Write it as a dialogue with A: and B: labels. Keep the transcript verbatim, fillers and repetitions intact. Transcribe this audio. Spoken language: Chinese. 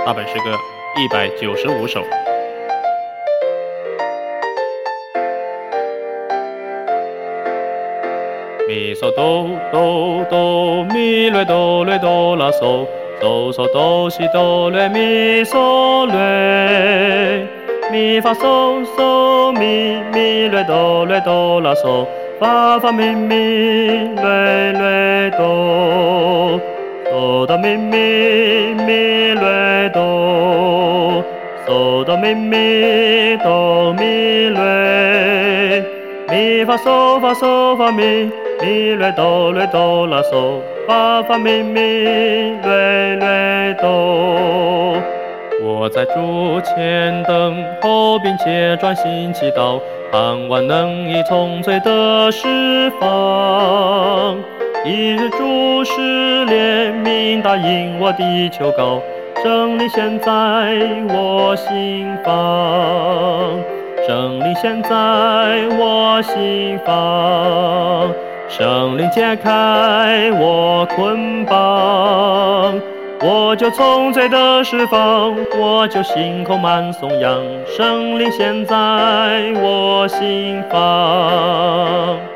A: 大本诗歌一百九十五首。咪嗦哆哆哆咪来哆来哆啦嗦哆嗦哆西哆来咪嗦来咪发嗦嗦咪咪来哆来哆啦嗦发发咪咪来来哆嗦哆咪咪咪来哆嗦哆咪咪哆咪来咪发嗦发嗦发咪咪来哆来哆啦嗦发发咪咪来来哆。我在主前等候，并且专心祈祷，盼望能以从罪得释放。一日主施怜悯，答应我的求告，圣灵现在我心房，圣灵现在我心房，圣灵解开我捆绑，我就从罪得释放，我就心口满颂扬，圣灵现在我心房。